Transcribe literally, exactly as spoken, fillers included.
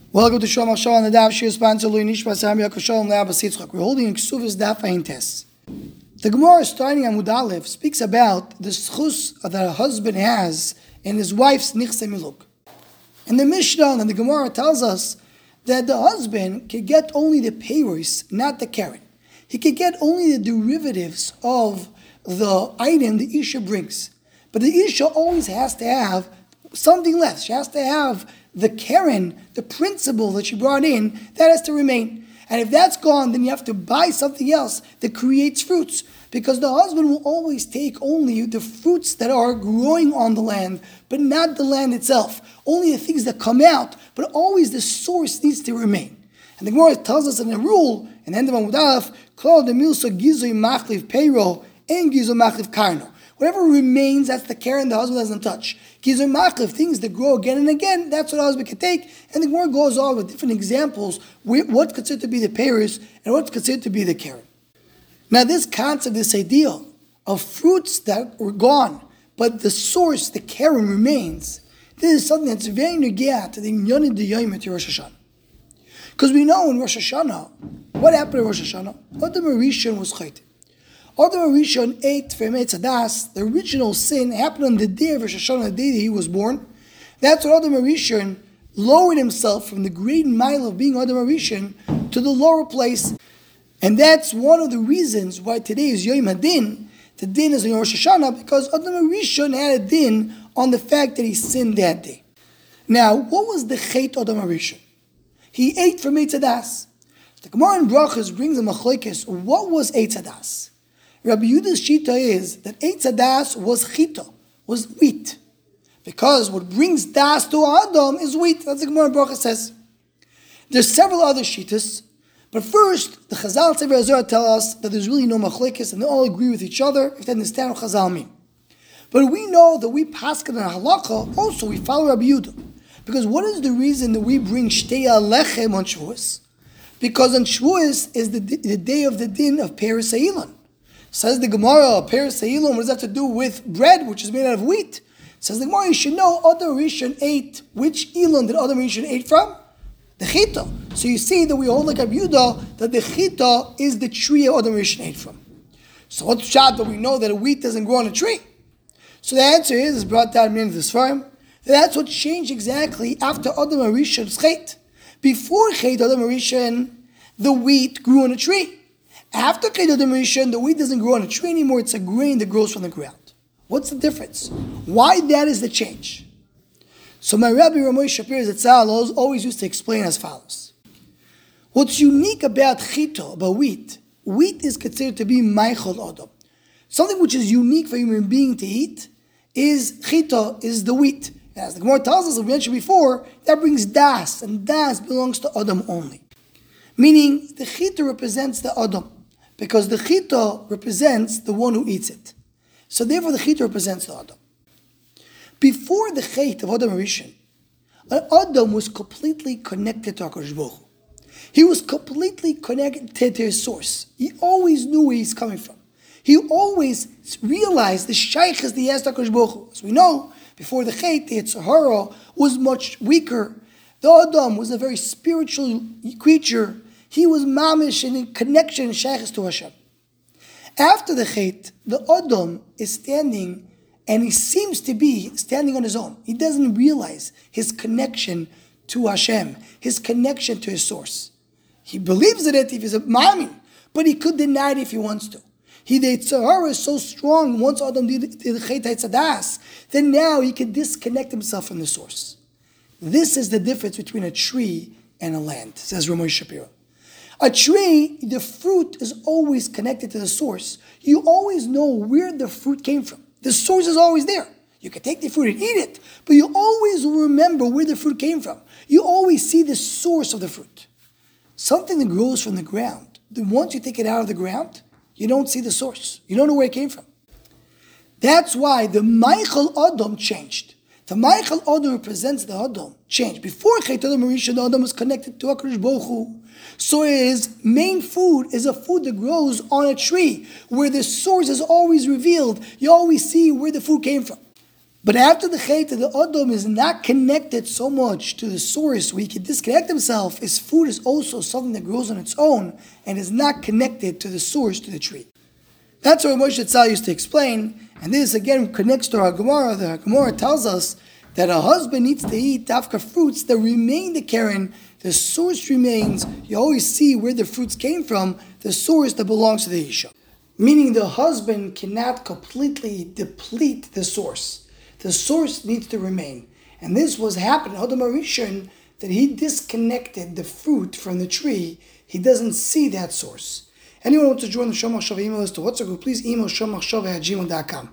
Welcome to Shalom Hashem on the Daf Shir sponsor Lui Nishma Sam Yaakov Shalom Le'Abba Sitzchak. We're holding in Ksuvas Daf Aintes. The Gemara starting on Amud Aleph speaks about the schus that a husband has in his wife's nichse miluk. And the Mishnah and the Gemara tells us that the husband can get only the peiros, not the keren. He can get only the derivatives of the item the Isha brings. But the Isha always has to have something left. She has to have the keren, the principle that she brought in, that has to remain. And if that's gone, then you have to buy something else that creates fruits. Because the husband will always take only the fruits that are growing on the land, but not the land itself. Only the things that come out, but always the source needs to remain. And the Gemara tells us in a rule, in the end of Amud Aleph, Kol de milso gizoy machliv peiro, and gizoy machliv karno. Whatever remains, that's the keren the husband doesn't touch. Gizoy machliv, things that grow again and again, that's what the husband can take. And the Gemara goes on with different examples, what's considered to be the peiros and what's considered to be the keren. Now this concept, this idea of fruits that were gone, but the source, the keren, remains, this is something that's very negea to the Inyan D'Yom to Rosh Hashanah. Because we know in Rosh Hashanah, what happened in Rosh Hashanah? Adam HaRishon was chayte. Adam HaRishon ate from Eitz Hadas. The original sin happened on the day of Rosh Hashanah, the day that he was born. That's what Adam HaRishon lowered himself from the great mile of being Adam HaRishon to the lower place. And that's one of the reasons why today is Yom HaDin. The din is in Rosh Hashanah because Adam HaRishon had a din on the fact that he sinned that day. Now, what was the chait Adam HaRishon? He ate from Eitz Hadas. The Gemara in Brachos brings a machlokes. What was Eitz Hadas? Rabbi Yehuda's shita is that Eitz Hadas was chita, was wheat. Because what brings das to Adam is wheat. That's what the Gemara in Brachos says. There's several other shitas. But first, the Chazal Sefer Azor tell us that there's really no machlokes and they all agree with each other if they understand what Chazal mean. But we know that we paskin in halakha, also we follow Rabbi Yehuda. Because what is the reason that we bring Shtei Alechem on Shavuos? Because on Shavuos is the, the day of the din of Peres Ha'ilon. Says the Gemara, Peres Ha'ilon, what does that have to do with bread, which is made out of wheat? Says the Gemara, you should know Adam Rishon ate, which Elon did Adam Rishon ate from? The chita. So you see that we hold like Rabbi Yehuda that the chita is the tree Adam Rishon ate from. So what's the shot that we know that a wheat doesn't grow on a tree? So the answer is, is brought down in this farm, that that's what changed exactly after Adam Rishon's chait. Before chait Adam Rishon, the wheat grew on a tree. After chait Adam Rishon, the wheat doesn't grow on a tree anymore, it's a grain that grows from the ground. What's the difference? Why that is the change? So my Rabbi Ramoy Shapir Zatzal always used to explain as follows. What's unique about chita, about wheat, wheat is considered to be meichel adam. Something which is unique for a human being to eat is chita, is the wheat. And as the Gemara tells us, as we mentioned before, that brings das, and das belongs to Adam only. Meaning, the chita represents the Adam, because the chita represents the one who eats it. So therefore the chita represents the Adam. Before the chait of Adam HaRishon, Adam was completely connected to HaKadosh Baruch Hu. He was completely connected to his source. He always knew where he's coming from. He always realized the shaykhs that he has to HaKadosh Baruch Hu. As we know, before the chait, the Yetzer Hara was much weaker. The Adam was a very spiritual creature. He was mamish and in connection and shaykhs to Hashem. After the chait, the Adam is standing and he seems to be standing on his own. He doesn't realize his connection to Hashem, his connection to his source. He believes in it if he's a ma'amin, but he could deny it if he wants to. He, the Yetzer Hara is so strong, once Adam did the Chet HaTzadas, then now he can disconnect himself from the source. This is the difference between a tree and a land, says Ramoy Shapiro. A tree, the fruit is always connected to the source. You always know where the fruit came from. The source is always there. You can take the fruit and eat it, but you always will remember where the fruit came from. You always see the source of the fruit. Something that grows from the ground, then once you take it out of the ground, you don't see the source. You don't know where it came from. That's why the Meichel Adam changed. The Meichel Adam represents the Adam changed. Before Chet Adam HaRishon, the Adam was connected to HaKadosh Baruch Hu. So his main food is a food that grows on a tree, where the source is always revealed. You always see where the food came from. But after the Chet, the Adam is not connected so much to the source where he can disconnect himself. His food is also something that grows on its own and is not connected to the source, to the tree. That's what Moshe Tzal used to explain, and this again connects to our Gemara. The Gemara tells us that a husband needs to eat dafka fruits that remain the Karen. The source remains. You always see where the fruits came from, the source that belongs to the Isha. Meaning the husband cannot completely deplete the source. The source needs to remain. And this was happening in Adam HaRishon, that he disconnected the fruit from the tree. He doesn't see that source. Anyone who wants to join the Shomach Shava email list to WhatsApp group, please email shomachshava at gmail dot com.